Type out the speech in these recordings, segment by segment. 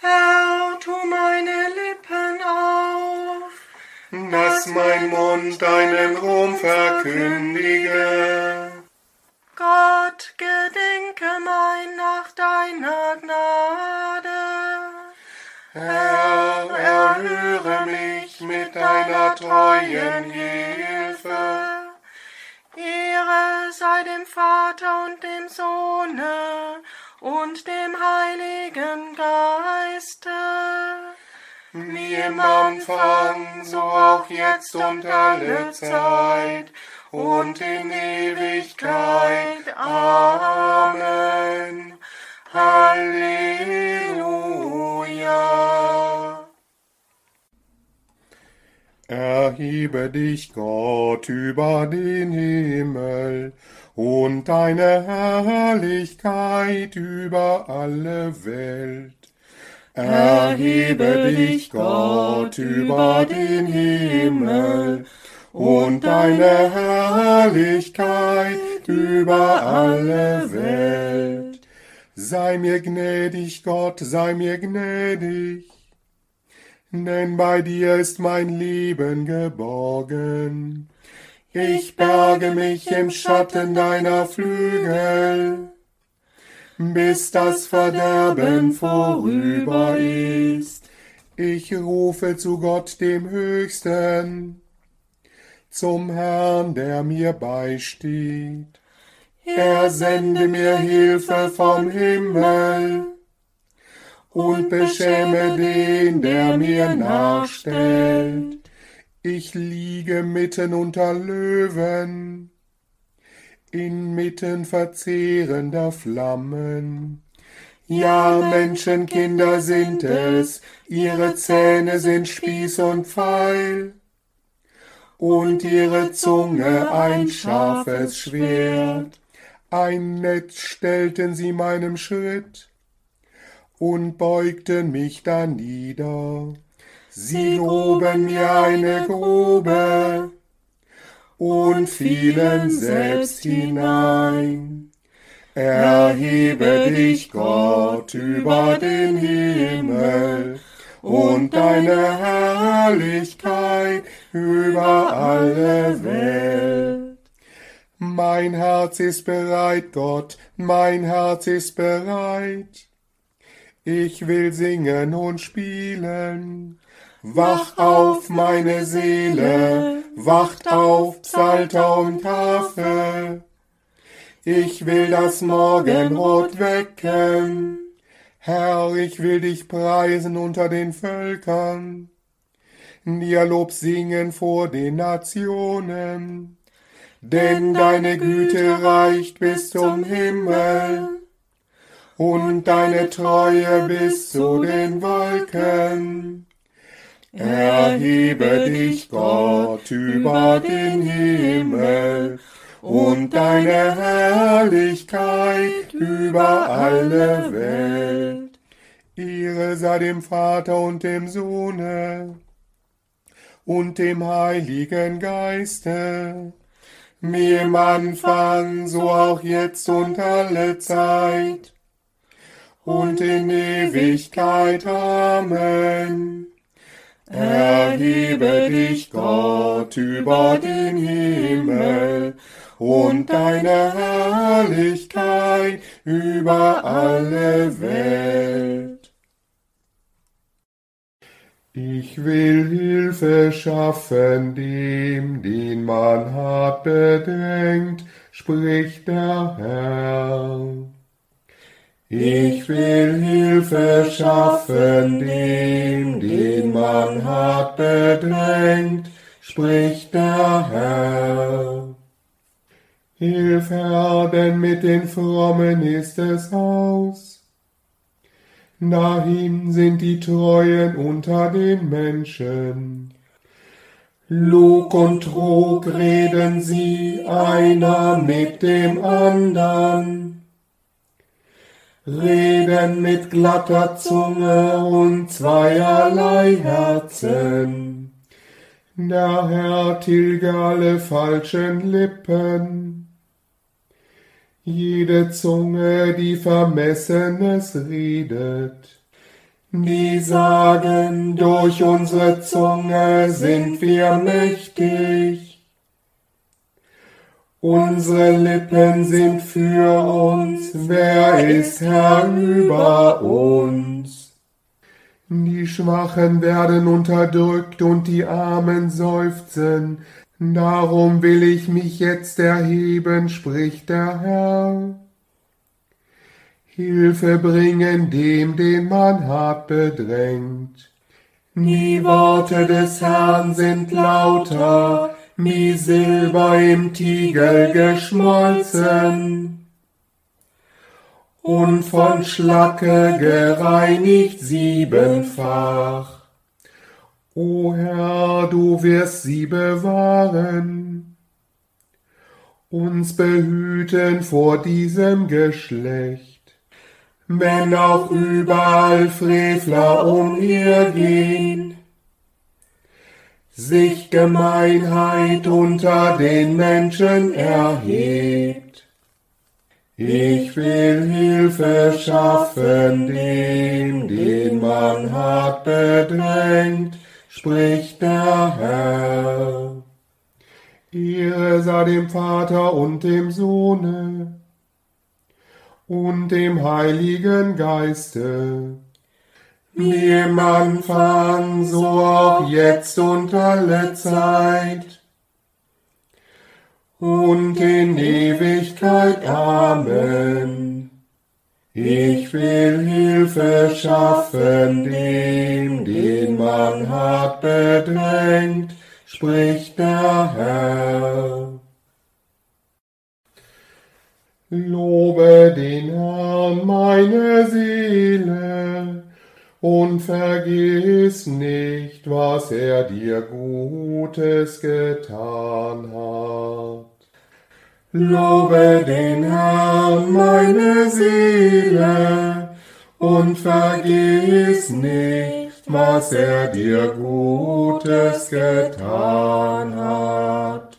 Herr, tu meine Lippen auf, dass mein Mund deinen Ruhm verkündige. Gott, gedenke mein nach deiner Gnade. Herr, erhöre mich mit deiner treuen Hilfe. Ehre sei dem Vater und dem Sohne und dem Heiligen Geiste, Wie im Anfang, so auch jetzt und alle Zeit und in Ewigkeit. Amen. Halleluja. Erhebe dich, Gott, über den Himmel und deine Herrlichkeit über alle Welt. Erhebe dich, Gott, über den Himmel und deine Herrlichkeit über alle Welt. Sei mir gnädig, Gott, sei mir gnädig, denn bei dir ist mein Leben geborgen. Ich berge mich im Schatten deiner Flügel, bis das Verderben vorüber ist. Ich rufe zu Gott dem Höchsten, zum Herrn, der mir beisteht. Er sende mir Hilfe vom Himmel und beschäme den, der mir nachstellt. Ich liege mitten unter Löwen, inmitten verzehrender Flammen. Ja, Menschenkinder sind es, ihre Zähne sind Spieß und Pfeil, und ihre Zunge ein scharfes Schwert. Ein Netz stellten sie meinem Schritt und beugten mich danieder. Sie gruben mir eine Grube und fielen selbst hinein. Erhebe dich, Gott, über den Himmel und deine Herrlichkeit über alle Welt. Mein Herz ist bereit, Gott, mein Herz ist bereit. Ich will singen und spielen. Wach auf, meine Seele, wacht auf, Psalter und Harfe. Ich will das Morgenrot wecken. Herr, ich will dich preisen unter den Völkern, dir Lob singen vor den Nationen. Denn deine Güte reicht bis zum Himmel und deine Treue bis zu den Wolken. Erhebe dich, Gott, über den Himmel und deine Herrlichkeit über alle Welt. Ehre sei dem Vater und dem Sohne und dem Heiligen Geiste, wie im Anfang, so auch jetzt und alle Zeit und in Ewigkeit. Amen. Erhebe dich, Gott, über den Himmel und deine Herrlichkeit über alle Welt. Ich will Hilfe schaffen dem, den man hart bedrängt, spricht der Herr. Ich will Hilfe schaffen dem, den man hart bedrängt, spricht der Herr. Hilf, Herr, denn mit den Frommen ist es aus. Dahin sind die Treuen unter den Menschen. Lug und Trug reden sie einer mit dem andern, reden mit glatter Zunge und zweierlei Herzen. Der Herr tilge alle falschen Lippen, jede Zunge, die Vermessenes redet. die sagen, durch unsere Zunge sind wir mächtig. Unsere Lippen sind für uns, wer ist Herr über uns? Die Schwachen werden unterdrückt und die Armen seufzen. Darum will ich mich jetzt erheben, spricht der Herr. Hilfe bringen dem, den man hart bedrängt. Die Worte des Herrn sind lauter, wie Silber im Tiegel geschmolzen und von Schlacke gereinigt siebenfach. O Herr, du wirst sie bewahren, uns behüten vor diesem Geschlecht. Wenn auch überall Frevler umhergehen, sich Gemeinheit unter den Menschen erhebt. Ich will Hilfe schaffen dem, den man hart bedrängt, spricht der Herr. Ehre sei dem Vater und dem Sohne und dem Heiligen Geiste, wie im Anfang, so auch jetzt und alle Zeit und in Ewigkeit. Amen. Ich will Hilfe schaffen dem, den man hart bedrängt, spricht der Herr. Lobe den Herrn, meine Seele, und vergiss nicht, was er dir Gutes getan hat. Lobe den Herrn, meine Seele, und vergiss nicht, was er dir Gutes getan hat.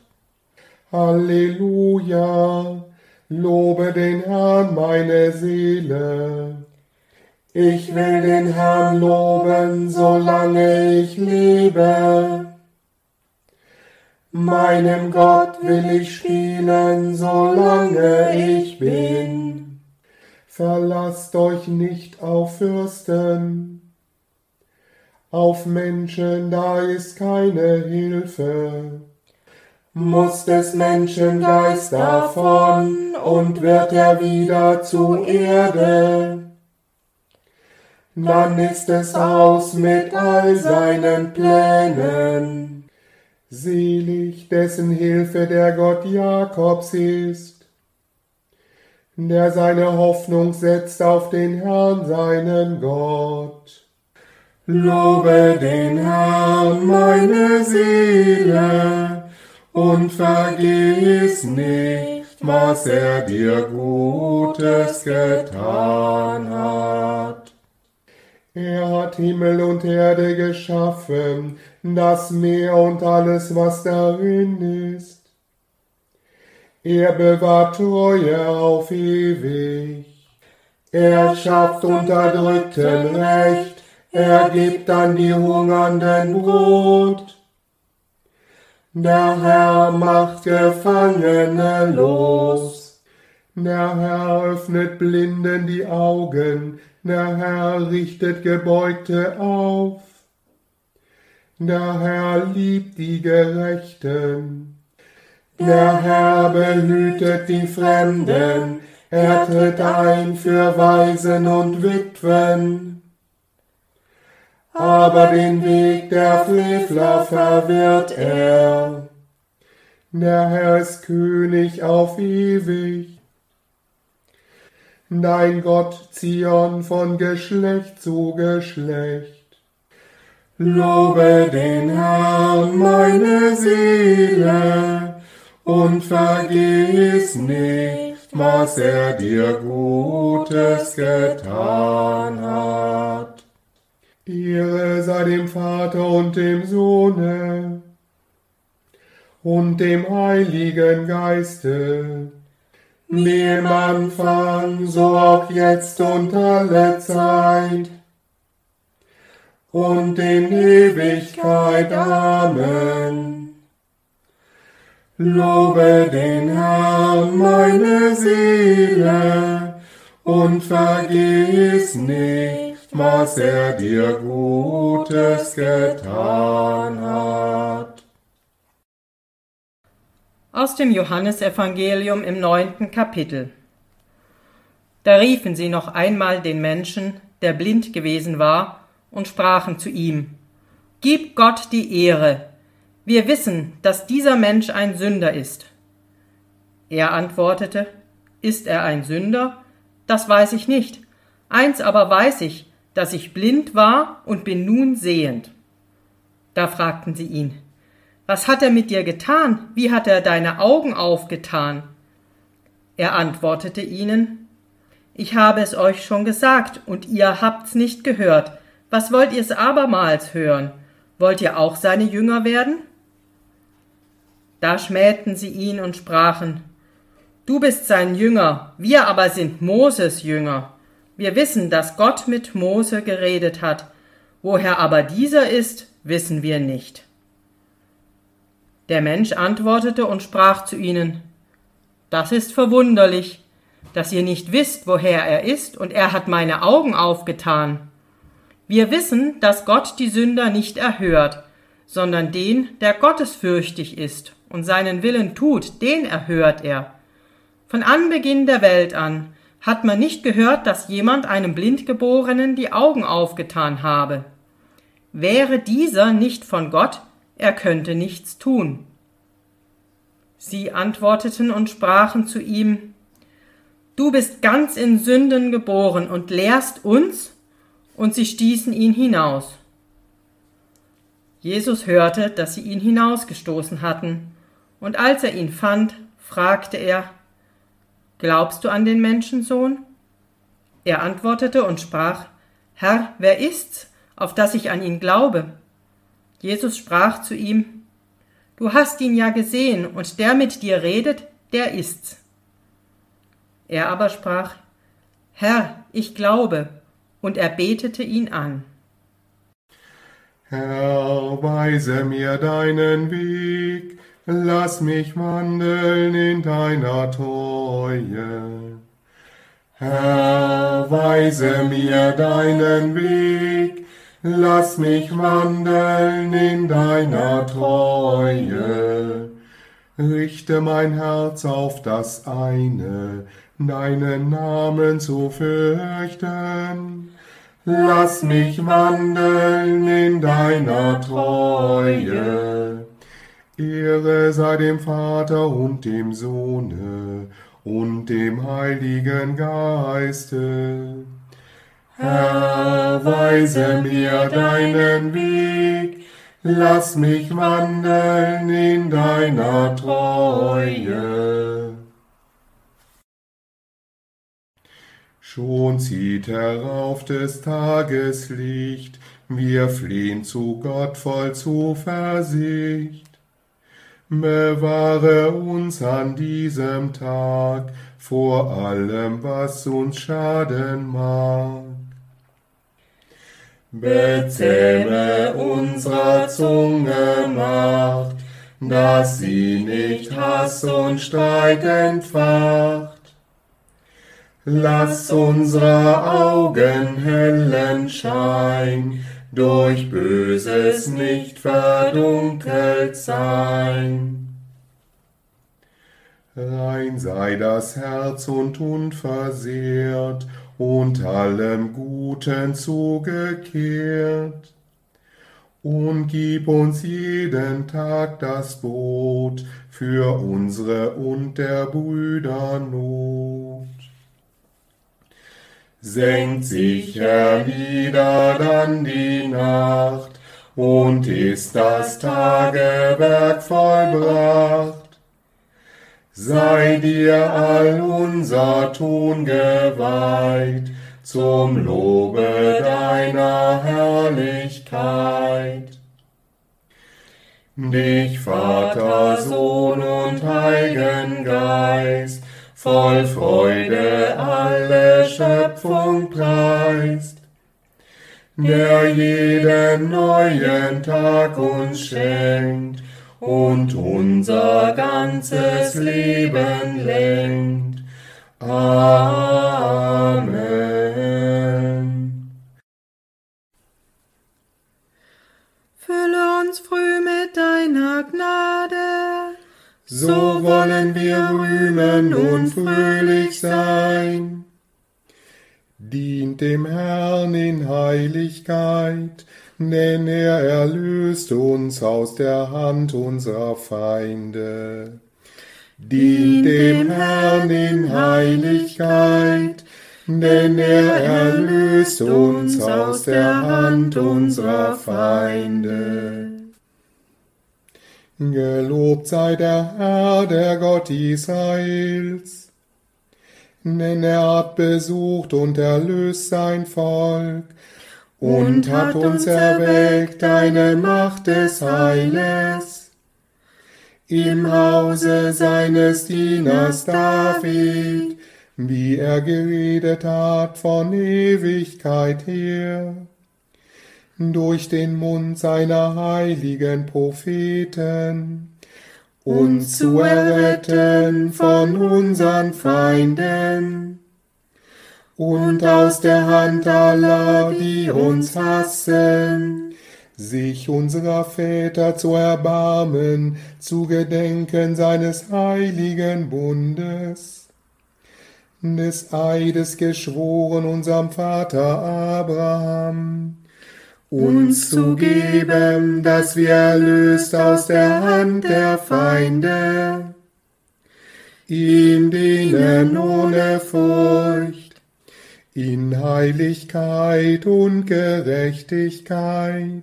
Halleluja! Lobe den Herrn, meine Seele. Ich will den Herrn loben, solange ich lebe. Meinem Gott will ich spielen, solange ich bin. Verlasst euch nicht auf Fürsten, auf Menschen, da ist keine Hilfe. Muss des Menschen Geist davon und wird er wieder zu Erde. Dann ist es aus mit all seinen Plänen. Selig, dessen Hilfe der Gott Jakobs ist, der seine Hoffnung setzt auf den Herrn, seinen Gott. Lobe den Herrn, meine Seele, und vergiss nicht, was er dir Gutes getan hat. Er hat Himmel und Erde geschaffen, das Meer und alles, was darin ist. Er bewahrt Treue auf ewig. Er schafft Unterdrückten Recht, er gibt an die Hungernden Brot. Der Herr macht Gefangene los. Der Herr öffnet Blinden die Augen, der Herr richtet Gebeugte auf. Der Herr liebt die Gerechten. Der Herr behütet die Fremden, er tritt ein für Waisen und Witwen. Aber den Weg der Frevler verwirrt er. Der Herr ist König auf ewig. Dein Gott Zion von Geschlecht zu Geschlecht. Lobe den Herrn, meine Seele, und vergiss nicht, was er dir Gutes getan hat. Ehre sei dem Vater und dem Sohne und dem Heiligen Geiste, wie im Anfang, so auch jetzt und alle Zeit und in Ewigkeit. Amen. Lobe den Herrn, meine Seele, und vergiss nicht, was er dir Gutes getan hat. Aus dem Johannesevangelium im 9. Kapitel. Da riefen sie noch einmal den Menschen, der blind gewesen war, und sprachen zu ihm: Gib Gott die Ehre, wir wissen, dass dieser Mensch ein Sünder ist. Er antwortete: Ist er ein Sünder? Das weiß ich nicht. Eins aber weiß ich, dass ich blind war und bin nun sehend. Da fragten sie ihn: Was hat er mit dir getan? Wie hat er deine Augen aufgetan? Er antwortete ihnen: Ich habe es euch schon gesagt, und ihr habt's nicht gehört. Was wollt ihr's abermals hören? Wollt ihr auch seine Jünger werden? Da schmähten sie ihn und sprachen: Du bist sein Jünger, wir aber sind Moses Jünger. Wir wissen, dass Gott mit Mose geredet hat. Woher aber dieser ist, wissen wir nicht. Der Mensch antwortete und sprach zu ihnen: Das ist verwunderlich, dass ihr nicht wisst, woher er ist, und er hat meine Augen aufgetan. Wir wissen, dass Gott die Sünder nicht erhört, sondern den, der gottesfürchtig ist und seinen Willen tut, den erhört er. Von Anbeginn der Welt an hat man nicht gehört, dass jemand einem Blindgeborenen die Augen aufgetan habe. Wäre dieser nicht von Gott, er könnte nichts tun. Sie antworteten und sprachen zu ihm: Du bist ganz in Sünden geboren und lehrst uns? Und sie stießen ihn hinaus. Jesus hörte, dass sie ihn hinausgestoßen hatten, und als er ihn fand, fragte er: Glaubst du an den Menschensohn? Er antwortete und sprach: Herr, wer ist's, auf dass ich an ihn glaube? Jesus sprach zu ihm: Du hast ihn ja gesehen, und der mit dir redet, der ist's. Er aber sprach: Herr, ich glaube, und er betete ihn an. Herr, weise mir deinen Weg, lass mich wandeln in deiner Treue. Herr, weise mir deinen Weg, lass mich wandeln in deiner Treue. Richte mein Herz auf das eine, deinen Namen zu fürchten. Lass mich wandeln in deiner Treue. Ehre sei dem Vater und dem Sohne und dem Heiligen Geiste. Herr, weise mir deinen Weg, lass mich wandeln in deiner Treue. Schon zieht herauf des Tages Licht, wir flehen zu Gott voll Zuversicht. Bewahre uns an diesem Tag vor allem, was uns schaden mag. Bezähme unserer Zunge Macht, dass sie nicht Hass und Streit entfacht. Lass unsere Augen hellen Schein, durch Böses nicht verdunkelt sein. Rein sei das Herz und unversehrt, und allem Guten zugekehrt. Und gib uns jeden Tag das Brot für unsere und der Brüder Not. Senkt sich hernieder dann die Nacht, und ist das Tagewerk vollbracht. Sei dir all unser Tun geweiht, zum Lobe deiner Herrlichkeit. Dich, Vater, Sohn und Heiligen Geist, voll Freude alle Schöpfung preist. der jeden neuen Tag uns schenkt und unser ganzes Leben lenkt. Amen. Fülle uns früh mit deiner Gnade, So wollen wir rühmen und fröhlich sein. Dient dem Herrn in Heiligkeit, denn er erlöst uns aus der Hand unserer Feinde. Dient dem Herrn in Heiligkeit, denn er erlöst uns aus der Hand unserer Feinde. Gelobt sei der Herr, der Gott Israels, denn er hat besucht und erlöst sein Volk und hat uns erweckt eine Macht des Heiles im Hause seines Dieners David, wie er geredet hat von Ewigkeit her, durch den Mund seiner heiligen Propheten, uns zu erretten von unseren Feinden und aus der Hand aller, die uns hassen, sich unserer Väter zu erbarmen, zu gedenken seines heiligen Bundes, des Eides geschworen unserem Vater Abraham, uns zu geben, dass wir erlöst aus der Hand der Feinde, ihm dienen ohne Furcht, in Heiligkeit und Gerechtigkeit,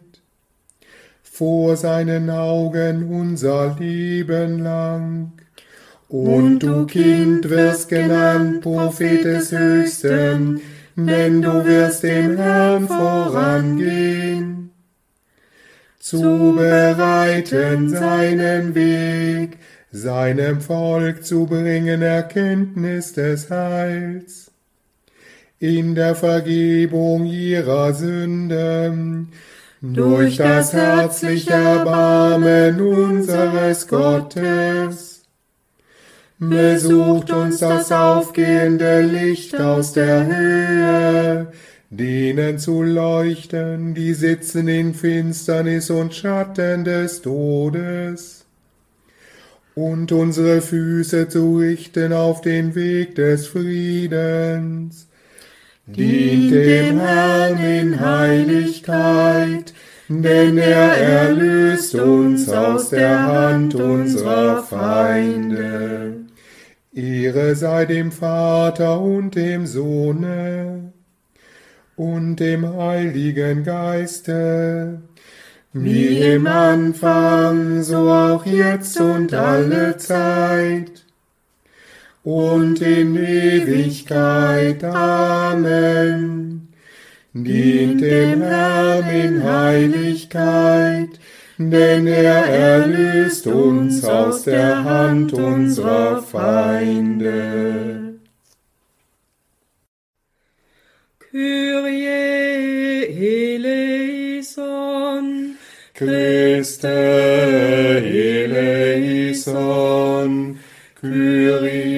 vor seinen Augen unser Leben lang. Und du, Kind, wirst genannt Prophet des Höchsten, denn du wirst dem Herrn vorangehen, zu bereiten seinen Weg, seinem Volk zu bringen Erkenntnis des Heils, in der Vergebung ihrer Sünden, durch das herzliche Erbarmen unseres Gottes. Besucht uns das aufgehende Licht aus der Höhe, denen zu leuchten, die sitzen in Finsternis und Schatten des Todes, und unsere Füße zu richten auf den Weg des Friedens. Dient dem Herrn in Heiligkeit, denn er erlöst uns aus der Hand unserer Feinde. Ehre sei dem Vater und dem Sohne und dem Heiligen Geiste, wie im Anfang, so auch jetzt und alle Zeit und in Ewigkeit. Amen. Dient dem Herrn in Heiligkeit, denn er erlöst uns aus der Hand unserer Feinde. Kyrie eleison, Christe eleison, Kyrie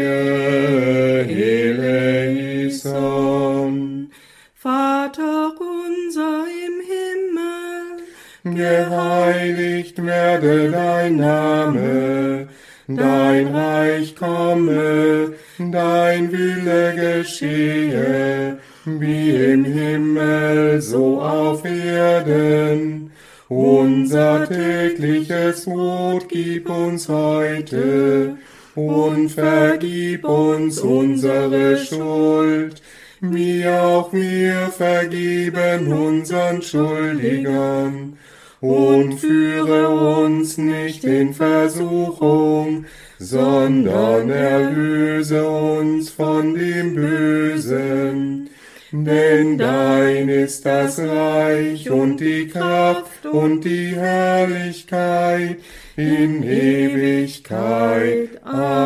eleison. Vater unser im Himmel, Geheiligt werde dein Name, dein Reich komme, dein Wille geschehe, wie im Himmel, so auf Erden. Unser tägliches Brot gib uns heute und vergib uns unsere Schuld, wie auch wir vergeben unseren Schuldigern. Und führe uns nicht in Versuchung, sondern erlöse uns von dem Bösen. Denn dein ist das Reich und die Kraft und die Herrlichkeit in Ewigkeit.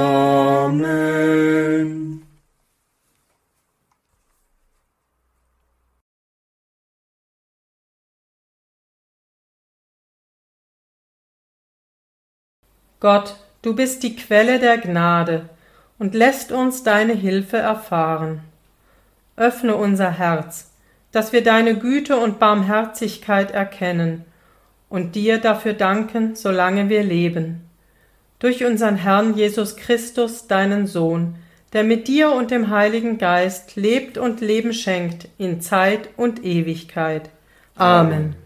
Amen. Gott, du bist die Quelle der Gnade und lässt uns deine Hilfe erfahren. Öffne unser Herz, dass wir deine Güte und Barmherzigkeit erkennen und dir dafür danken, solange wir leben. Durch unseren Herrn Jesus Christus, deinen Sohn, der mit dir und dem Heiligen Geist lebt und Leben schenkt in Zeit und Ewigkeit. Amen.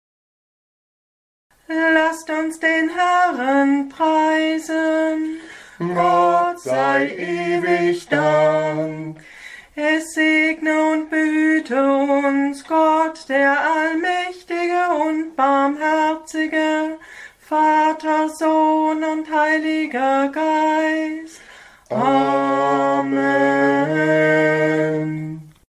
Lasst uns den Herrn preisen. Gott sei ewig Dank. Es segne und behüte uns Gott, der allmächtige und barmherzige, Vater, Sohn und Heiliger Geist. Amen.